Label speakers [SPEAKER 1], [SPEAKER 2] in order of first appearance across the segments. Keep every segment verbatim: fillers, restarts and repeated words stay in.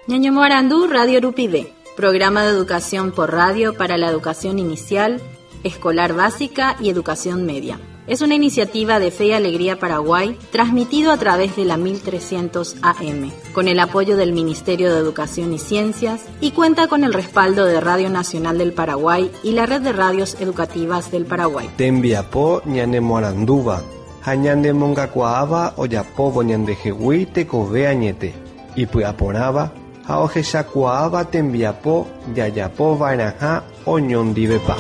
[SPEAKER 1] Ñaño Morandú, Radio Urupide, programa de educación por radio para la educación inicial, escolar básica y educación media. Es una iniciativa de Fe y Alegría Paraguay, transmitido a través de la mil trescientos A M, con el apoyo del Ministerio de Educación y Ciencias, y cuenta con el respaldo de Radio Nacional del Paraguay y la Red de Radios Educativas del Paraguay.
[SPEAKER 2] Tembiapo ñane Moranduba, hañande mongacuaaba oyapobo ñande jehui tekove añete, y puaporaba, haojeshakuaaba tembiapo yayapo vainaja oñondivepa.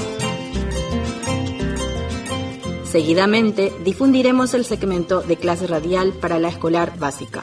[SPEAKER 1] Seguidamente, difundiremos el segmento de clase radial para la escolar básica.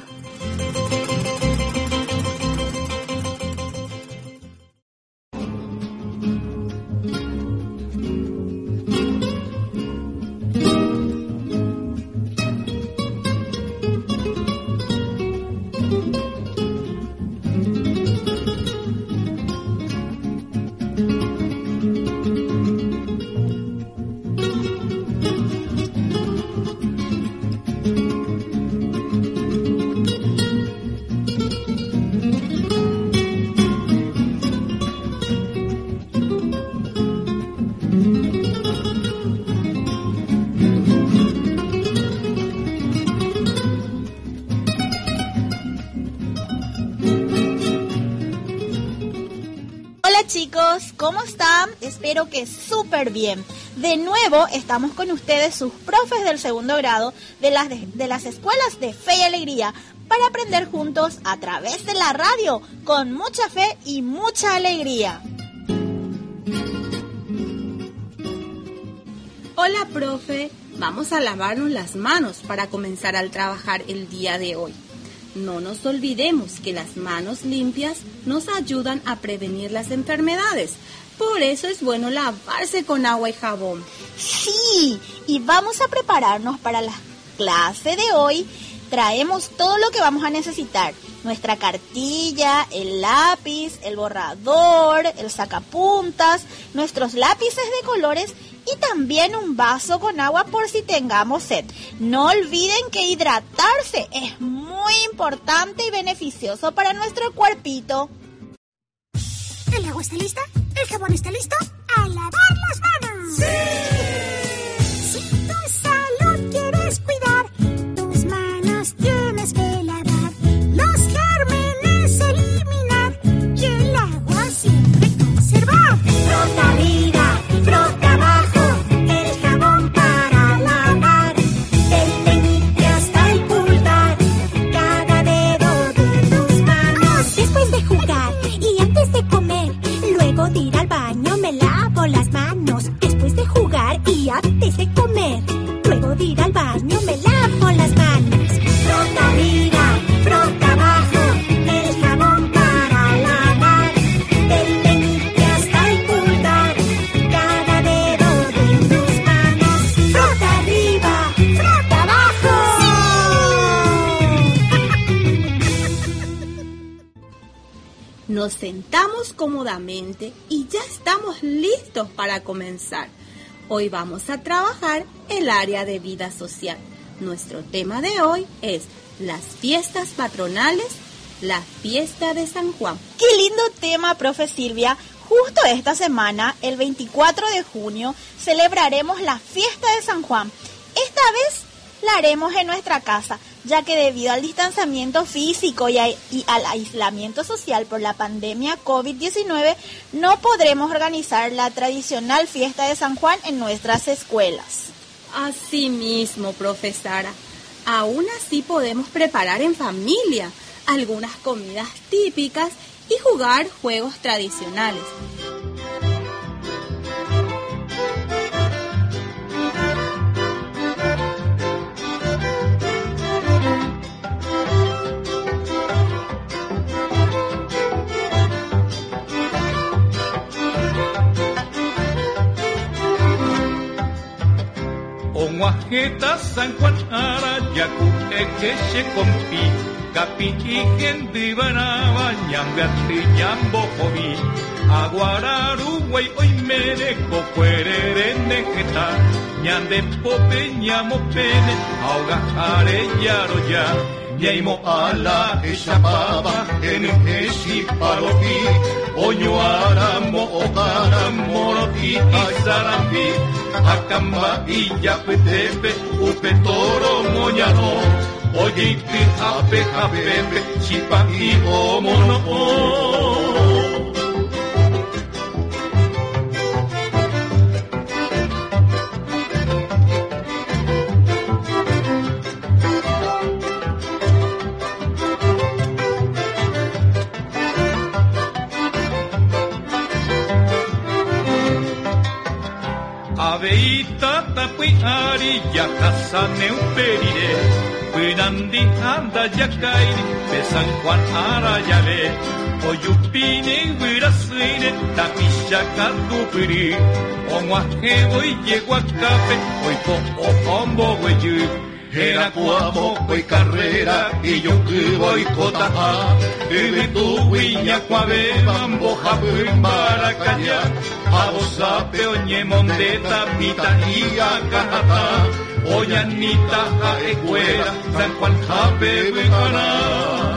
[SPEAKER 3] Chicos, ¿cómo están? Espero que súper bien. De nuevo estamos con ustedes, sus profes del segundo grado de las, de, de las escuelas de Fe y Alegría, para aprender juntos a través de la radio, con mucha fe y mucha alegría.
[SPEAKER 4] Hola, profe. Vamos a lavarnos las manos para comenzar a trabajar el día de hoy. No nos olvidemos que las manos limpias nos ayudan a prevenir las enfermedades. Por eso es bueno lavarse con agua y jabón.
[SPEAKER 3] Sí, y vamos a prepararnos para la clase de hoy. Traemos todo lo que vamos a necesitar. Nuestra cartilla, el lápiz, el borrador, el sacapuntas, nuestros lápices de colores y también un vaso con agua por si tengamos sed. No olviden que hidratarse es muy importante y beneficioso para nuestro cuerpito.
[SPEAKER 5] ¿El agua está lista? ¿El jabón está listo? ¡A lavar las manos! ¡Sí! Si tu salud quieres cuidar, tus manos tienes que lavar. Los gérmenes eliminar y el agua siempre conservar. Frota arriba, frota abajo, el jabón para lavar. El peñique hasta el pulgar, cada dedo de tus manos. Después de jugar y antes de comer, luego de ir al baño me lavo las manos. Después de jugar y antes de comer, luego de ir al baño me lavo las manos. Frota arriba, frota abajo, el jabón para lavar. Del meñique hasta el pulgar, cada dedo de tus manos. Frota arriba, frota abajo.
[SPEAKER 4] Nos sentamos cómodamente y ya estamos listos para comenzar. Hoy vamos a trabajar el área de vida social. Nuestro tema de hoy es las fiestas patronales, la fiesta de San Juan.
[SPEAKER 3] ¡Qué lindo tema, profe Silvia! Justo esta semana, el veinticuatro de junio, celebraremos la fiesta de San Juan. Esta vez la haremos en nuestra casa, ya que debido al distanciamiento físico y, a, y al aislamiento social por la pandemia COVID diecinueve, no podremos organizar la tradicional fiesta de San Juan en nuestras escuelas.
[SPEAKER 4] Así mismo, profesora. Aún así podemos preparar en familia algunas comidas típicas y jugar juegos tradicionales.
[SPEAKER 6] Onguajeta San Juan Arayaku Echeche Compi Capichi Gendribanaba Ñambeati Ñambo Jovi Aguararu Guay Oimereco Cuerere Nejeta Ñande Pope Ñamo Pene Auga Are Yaro Ya Yaimo ala esapaba en esipalopi, oñoara mookara moroti isarampi, akamba iyapetepe upetoro moñano, oyipi ape apepe chipapi omono. Aveita tapui ari yakasa neuperire, Puinandi anda yakairi, de San Juan arayale, oyupine huirasuine, tapisha tupiri, onguajevo y yeguacape, oiko ohombo hueyu, era cuamo y carrera, y yo que voy cotaja, y tu huiña cuave, mambo jabu maracaya, Abosa peoñe mondeta pita y acajata, oyanita jaecuera, San Juan jape huicana.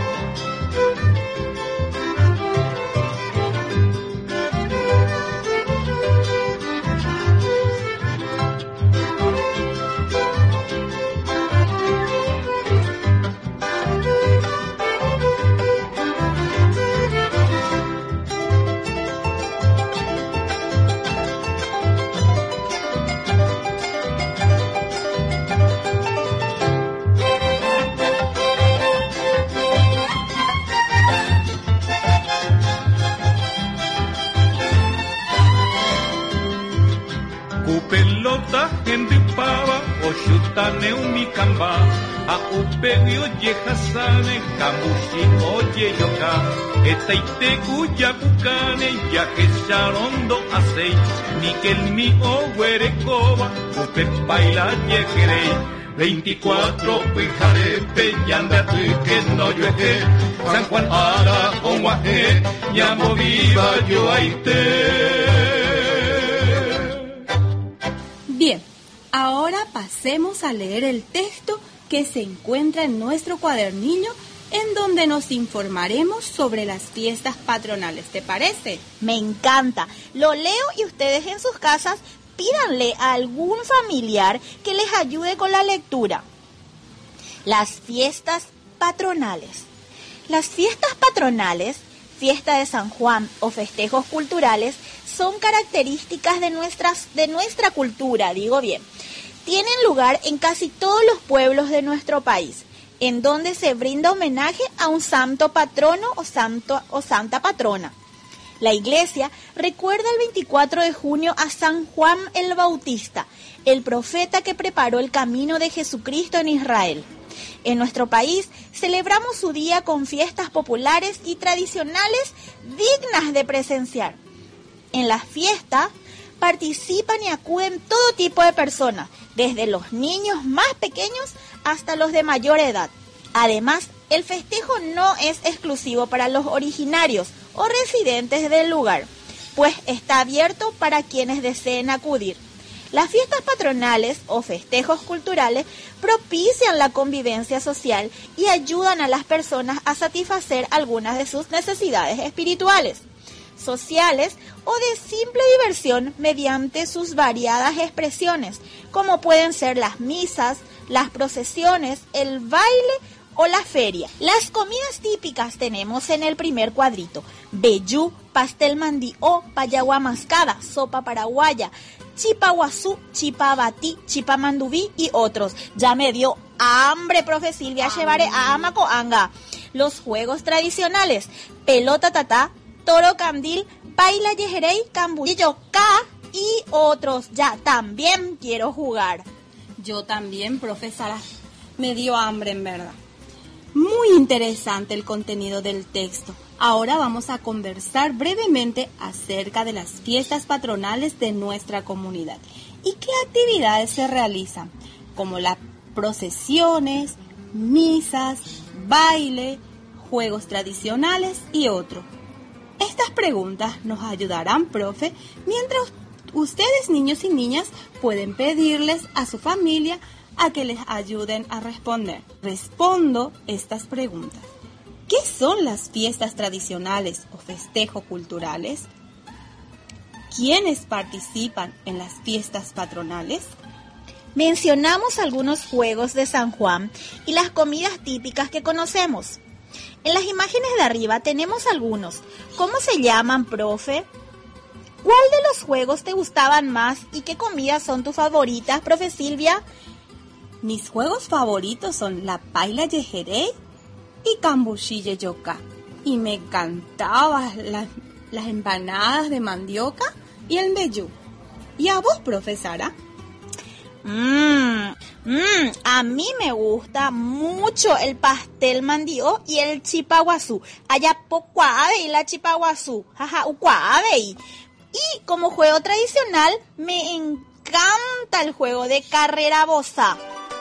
[SPEAKER 6] Pelota hendipaba o chuta neumikamba a upegio yehasane kambushi oye yoka etaite kuya kukane ya que charondo asei nikel mi o huerecoba upe baila yegerei veinticuatro pijarepe yanda que no llueve San Juan ara onguaje llamo viva yo aite.
[SPEAKER 4] Bien, ahora pasemos a leer el texto que se encuentra en nuestro cuadernillo, en donde nos informaremos sobre las fiestas patronales. ¿Te parece?
[SPEAKER 3] Me encanta. Lo leo y ustedes en sus casas pídanle a algún familiar que les ayude con la lectura. Las fiestas patronales. Las fiestas patronales, fiesta de San Juan o festejos culturales, son características de, nuestras, de nuestra cultura, digo bien. Tienen lugar en casi todos los pueblos de nuestro país, en donde se brinda homenaje a un santo patrono o, santo, o santa patrona. La Iglesia recuerda el veinticuatro de junio a San Juan el Bautista, el profeta que preparó el camino de Jesucristo en Israel. En nuestro país celebramos su día con fiestas populares y tradicionales dignas de presenciar. En las fiestas participan y acuden todo tipo de personas, desde los niños más pequeños hasta los de mayor edad. Además, el festejo no es exclusivo para los originarios o residentes del lugar, pues está abierto para quienes deseen acudir. Las fiestas patronales o festejos culturales propician la convivencia social y ayudan a las personas a satisfacer algunas de sus necesidades espirituales, sociales o de simple diversión mediante sus variadas expresiones, como pueden ser las misas, las procesiones, el baile o la feria. Las comidas típicas tenemos en el primer cuadrito: vellú, pastel mandió, payagua mascada, sopa paraguaya, chipa guazú, chipa batí, chipa mandubí y otros. Ya me dio hambre, profe Silvia, llevaré a Amacoanga. Los juegos tradicionales: pelota tatá, toro candil, paila yejerey, cambulillo ca y otros. Ya también quiero jugar.
[SPEAKER 4] Yo también, profesora. Me dio hambre, en verdad. Muy interesante el contenido del texto. Ahora vamos a conversar brevemente acerca de las fiestas patronales de nuestra comunidad y qué actividades se realizan, como las procesiones, misas, baile, juegos tradicionales y otros. Estas preguntas nos ayudarán, profe, mientras Ustedes, niños y niñas, pueden pedirles a su familia a que les ayuden a responder. Respondo estas preguntas. ¿Qué son las fiestas tradicionales o festejos culturales? ¿Quiénes participan en las fiestas patronales?
[SPEAKER 3] Mencionamos algunos juegos de San Juan y las comidas típicas que conocemos. En las imágenes de arriba tenemos algunos. ¿Cómo se llaman, profe? ¿Cuál de los juegos te gustaban más y qué comidas son tus favoritas, profe Silvia?
[SPEAKER 4] Mis juegos favoritos son la paila yejerey y cambuchí yeyoka. Y me encantaban las, las empanadas de mandioca y el mbejú. ¿Y a vos, profe Sara?
[SPEAKER 3] Mmm, mmm, a mí me gusta mucho el pastel mandio y el chipaguazú. Allá pocuave y la chipaguazú. Jaja, ucuave. Y como juego tradicional, me encanta el juego de carrera bosa.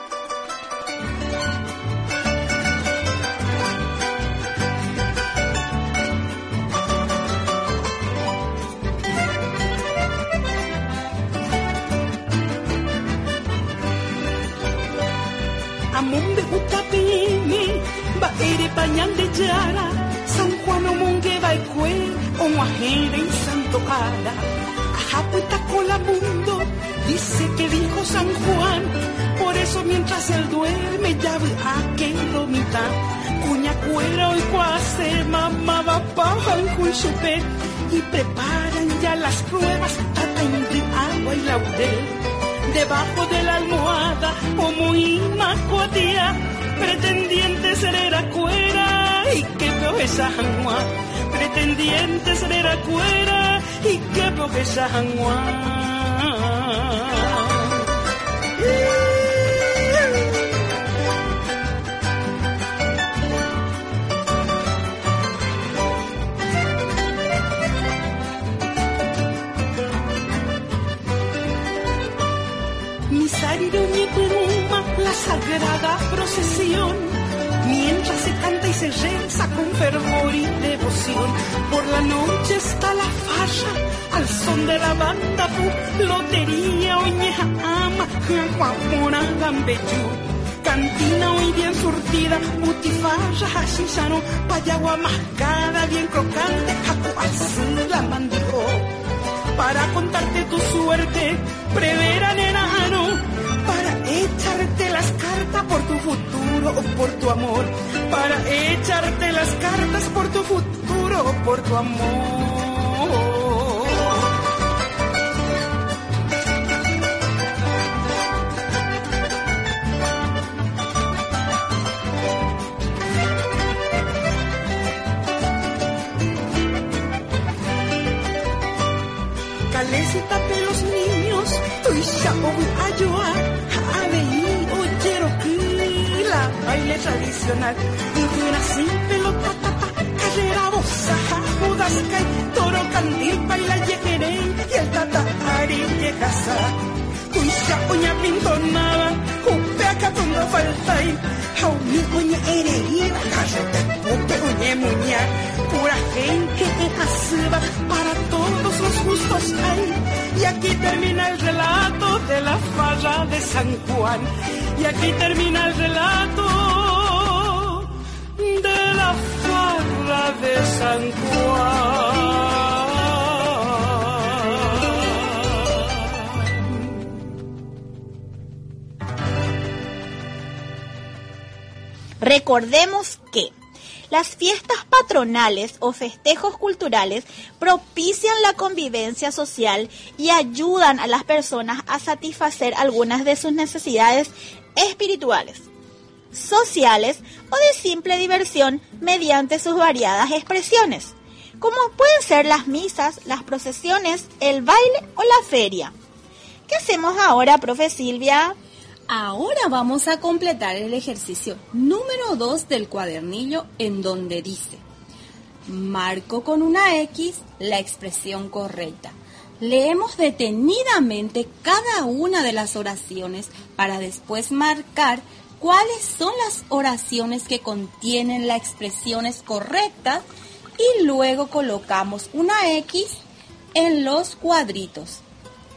[SPEAKER 7] Amunde utapimi, baere pañal de yara, San Juan omongue baikue, omuajere y santo cara. Ajapuita cola mundo, dice que dijo San Juan, por eso mientras él duerme ya a que domita. Cuña cuero y cuase, mamá va paja en Junchupe, y preparan ya las pruebas, tata de agua y laurel. Debajo de la almohada, como imacuatía, pretendiente serera cuera, y que profesa janguá, pretendiente serera cuera, y que profesa janguá. La sagrada procesión, mientras se canta y se reza con fervor y devoción. Por la noche está la falla, al son de la banda pu, lotería, oñeja, ama, jaguamora, gambeyú. Cantina hoy bien surtida, putifalla, hashishano, payagua mascada, bien crocante, jacuazú, la mandió. Para contarte tu suerte, preveran enano, para echarte las cartas por tu futuro o por tu amor, para echarte las cartas por tu futuro o por tu amor. Calecita de los niños, tu isha o ayoa, abeí o yeroquila, baile tradicional, y una sin pelota, tata, carrera bosa, judascay, toro candil, baila yejerey, y el tata ari yejasa. Tu isha oña pintonada, upea catondo faltay, jaumi oña ereída, cállate, pupe oñe muña, pura gente ejasiva, para todos los justos hay. Y aquí termina el relato de la farra de San Juan. Y aquí termina el relato de la farra de San Juan.
[SPEAKER 3] Recordemos que las fiestas patronales o festejos culturales propician la convivencia social y ayudan a las personas a satisfacer algunas de sus necesidades espirituales, sociales o de simple diversión mediante sus variadas expresiones, como pueden ser las misas, las procesiones, el baile o la feria. ¿Qué hacemos ahora, profe Silvia?
[SPEAKER 4] Ahora vamos a completar el ejercicio número dos del cuadernillo, en donde dice: marco con una X la expresión correcta. Leemos detenidamente cada una de las oraciones para después marcar cuáles son las oraciones que contienen las expresiones correctas y luego colocamos una X en los cuadritos.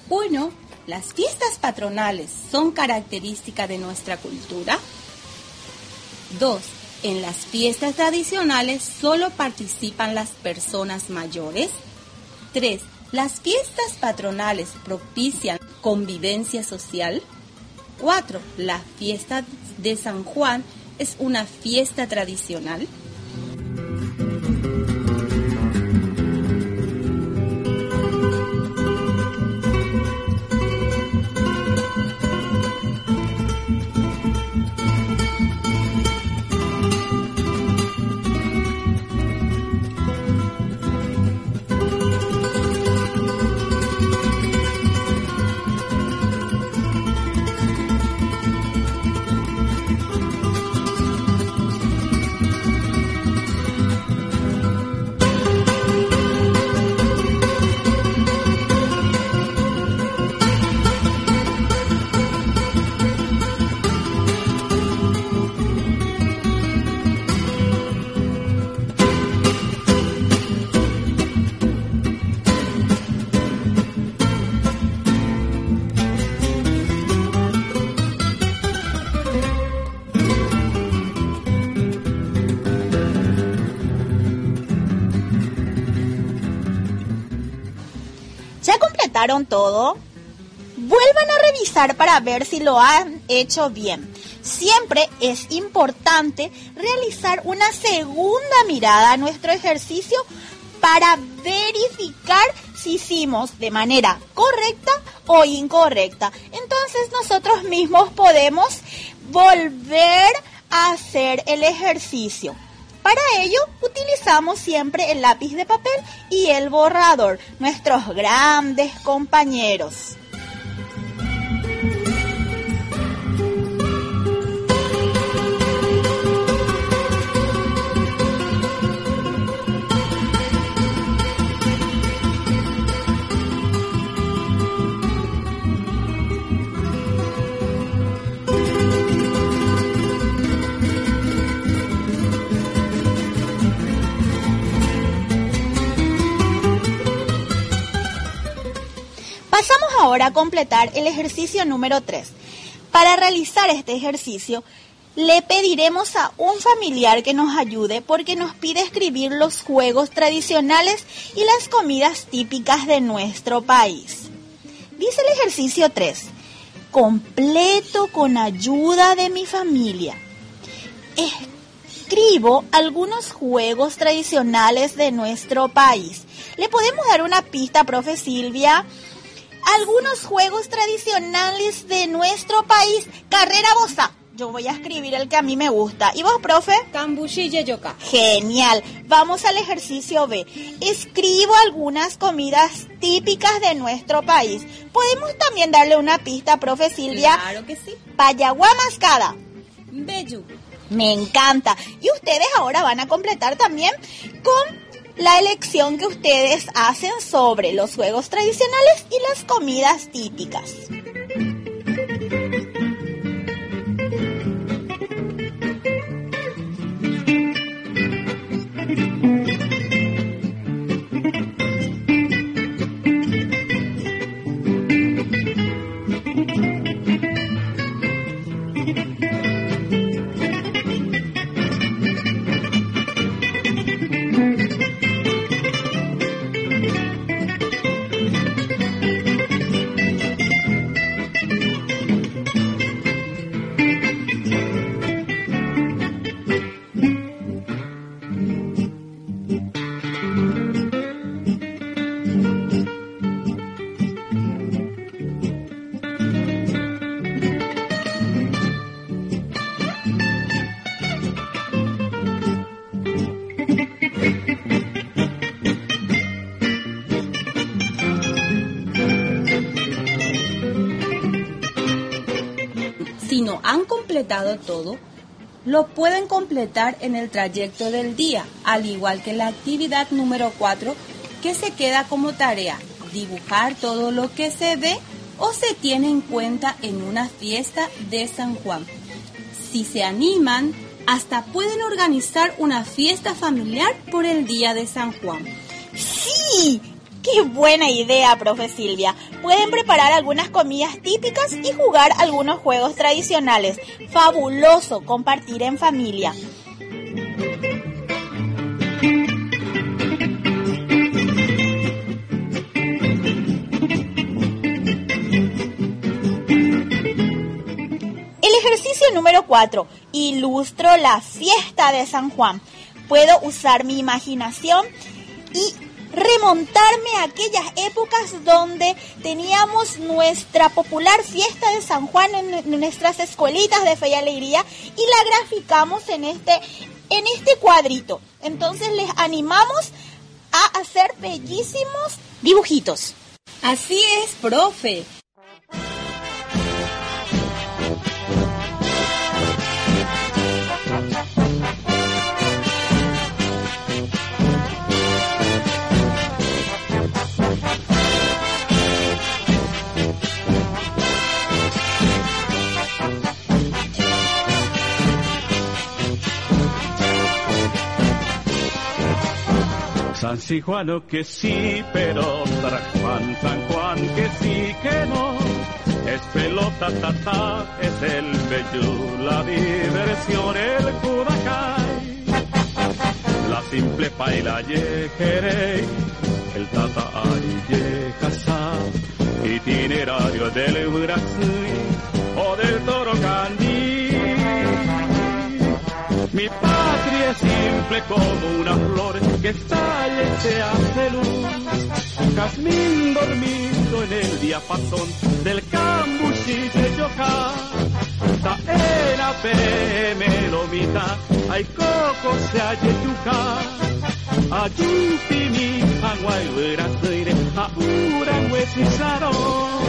[SPEAKER 4] uno. ¿Las fiestas patronales son características de nuestra cultura? dos. ¿En las fiestas tradicionales solo participan las personas mayores? tres. ¿Las fiestas patronales propician convivencia social? cuatro. ¿La fiesta de San Juan es una fiesta tradicional?
[SPEAKER 3] Todo, vuelvan a revisar para ver si lo han hecho bien. Siempre es importante realizar una segunda mirada a nuestro ejercicio para verificar si hicimos de manera correcta o incorrecta. Entonces nosotros mismos podemos volver a hacer el ejercicio. Para ello, utilizamos siempre el lápiz de papel y el borrador, nuestros grandes compañeros. Pasamos ahora a completar el ejercicio número tres. Para realizar este ejercicio, le pediremos a un familiar que nos ayude porque nos pide escribir los juegos tradicionales y las comidas típicas de nuestro país. Dice el ejercicio tres, completo con ayuda de mi familia. Escribo algunos juegos tradicionales de nuestro país. ¿Le podemos dar una pista, profe Silvia? Algunos juegos tradicionales de nuestro país. Carrera bosa. Yo voy a escribir el que a mí me gusta. ¿Y vos, profe?
[SPEAKER 4] Cambushi y yeyoka.
[SPEAKER 3] Genial. Vamos al ejercicio B. Escribo algunas comidas típicas de nuestro país. ¿Podemos también darle una pista, profe Silvia?
[SPEAKER 4] Claro que sí.
[SPEAKER 3] Payaguá mascada.
[SPEAKER 4] Bellu.
[SPEAKER 3] Me encanta. Y ustedes ahora van a completar también con la elección que ustedes hacen sobre los juegos tradicionales y las comidas típicas.
[SPEAKER 4] Si no han completado todo, lo pueden completar en el trayecto del día, al igual que la actividad número cuatro, que se queda como tarea, dibujar todo lo que se ve o se tiene en cuenta en una fiesta de San Juan. Si se animan, hasta pueden organizar una fiesta familiar por el día de San Juan.
[SPEAKER 3] ¡Sí! ¡Qué ¡Qué buena idea, profe Silvia! Pueden preparar algunas comidas típicas y jugar algunos juegos tradicionales. ¡Fabuloso compartir en familia! El ejercicio número cuatro. Ilustro la fiesta de San Juan. Puedo usar mi imaginación y remontarme a aquellas épocas donde teníamos nuestra popular fiesta de San Juan en nuestras escuelitas de Fe y Alegría y la graficamos en este, en este cuadrito. Entonces les animamos a hacer bellísimos dibujitos.
[SPEAKER 4] Así es, profe.
[SPEAKER 6] San Juan que sí, pero San Juan, San Juan que sí, que no. Es pelota, tata, es el bello, la diversión, el Judacay. La simple paila yejerey, el tata ay yejasa. Itinerario del Brasil o del Toro Candí. Mi patria es simple como una flor que estalla y se hace luz. Jazmín dormido en el diapasón del cambuchí de Yoká. Taena pe melomita, ay coco se ayeyuca. Ayuti mi hanguay verasuire, aura huesizaro.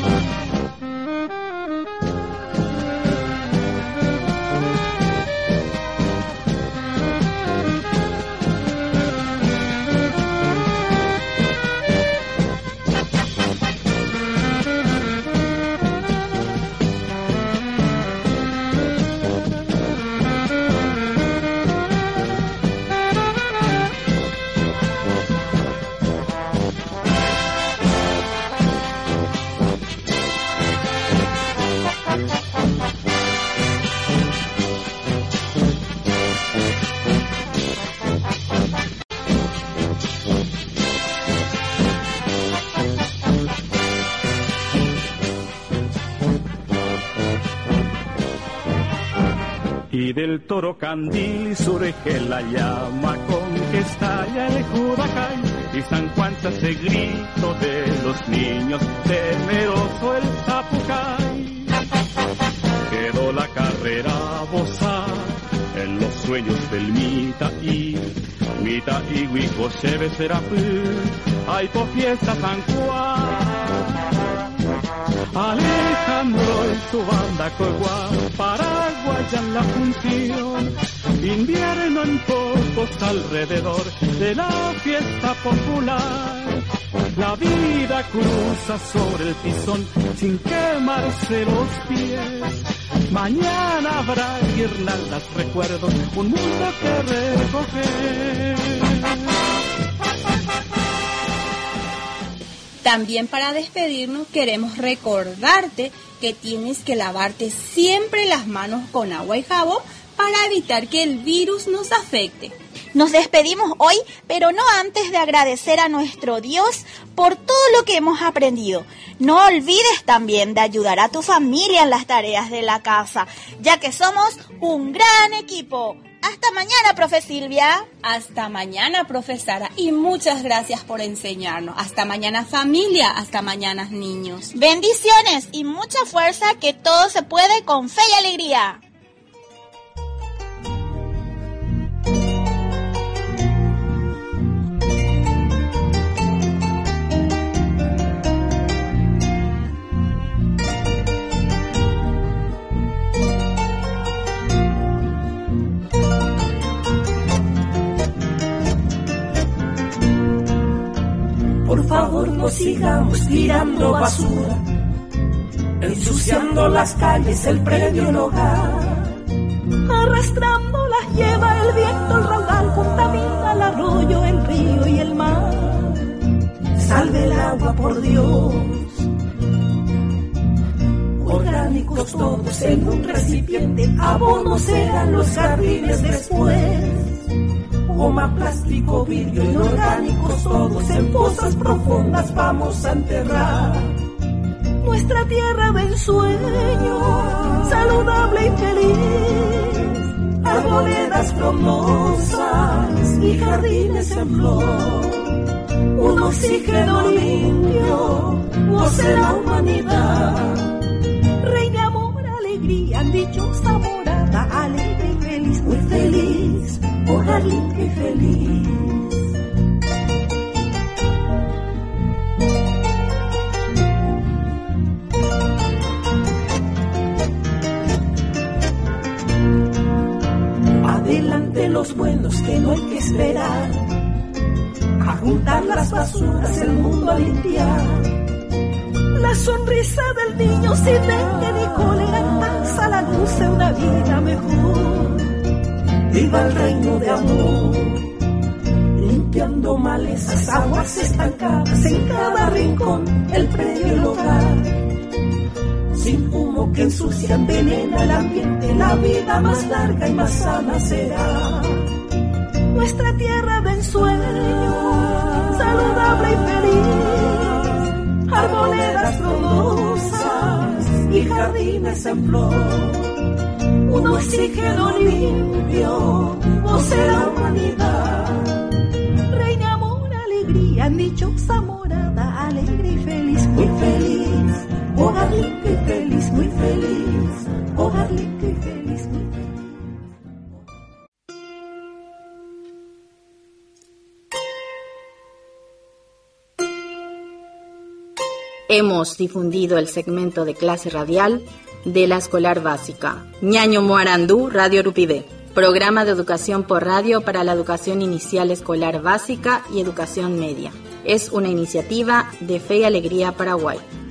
[SPEAKER 6] Y del Toro Candil surge la llama con que estalla el Judacay. Y San Juan se hace grito de los niños, temeroso el Zapucay. Quedó la carrera bosa en los sueños del Mita y Mita y Huico se becerá. Ay, por fiesta San Juan. Alejandro y su banda Coiguá, Paraguay en la función, invierno en pocos alrededor de la fiesta popular. La vida cruza sobre el tizón sin quemarse los pies. Mañana habrá guirnaldas, recuerdos, un mundo que recoger.
[SPEAKER 4] También para despedirnos queremos recordarte que tienes que lavarte siempre las manos con agua y jabón para evitar que el virus nos afecte.
[SPEAKER 3] Nos despedimos hoy, pero no antes de agradecer a nuestro Dios por todo lo que hemos aprendido. No olvides también de ayudar a tu familia en las tareas de la casa, ya que somos un gran equipo. Hasta mañana, profe Silvia.
[SPEAKER 4] Hasta mañana, profe Sara. Y muchas gracias por enseñarnos. Hasta mañana, familia. Hasta mañana, niños.
[SPEAKER 3] Bendiciones y mucha fuerza, que todo se puede con fe y alegría.
[SPEAKER 7] Por favor, no sigamos tirando basura, ensuciando las calles, el predio, el hogar. Arrastrando las lleva el viento, el raudal contamina el arroyo, el río y el mar. salve el agua por Dios. Orgánicos todos en un recipiente, abonos serán los jardines después. Goma, plástico, vidrio, inorgánicos todos en fosas profundas vamos a enterrar. Nuestra tierra de ensueño, saludable y feliz, arboledas frondosas y jardines en flor. Un oxígeno limpio, goce la humanidad. Reina amor, alegría, dichosa morada, alegre y feliz, muy feliz, hogar limpio y feliz. Adelante los buenos que no hay que esperar, a juntar las basuras, el mundo a limpiar. La sonrisa del niño sin dengue ni cólera, paz a la luz de una vida mejor. Viva el reino de amor, limpiando malezas, aguas estancadas en cada rincón, el predio, el hogar. Sin humo que ensucia, envenena el ambiente, la vida más larga y más sana será. Nuestra tierra de ensueño, saludable y feliz, arboledas frondosas y jardines en flor. Un oxígeno limpio, goce la humanidad. Reina amor, alegría, dichosa morada, alegre y feliz, muy feliz, hogar limpio y feliz, muy feliz, hogar limpio y feliz, muy feliz.
[SPEAKER 1] Hemos difundido el segmento de clase radial de la escolar básica Ñaño Moarandú, Radio Urupide, programa de educación por radio para la educación inicial escolar básica y educación media. Es una iniciativa de Fe y Alegría Paraguay.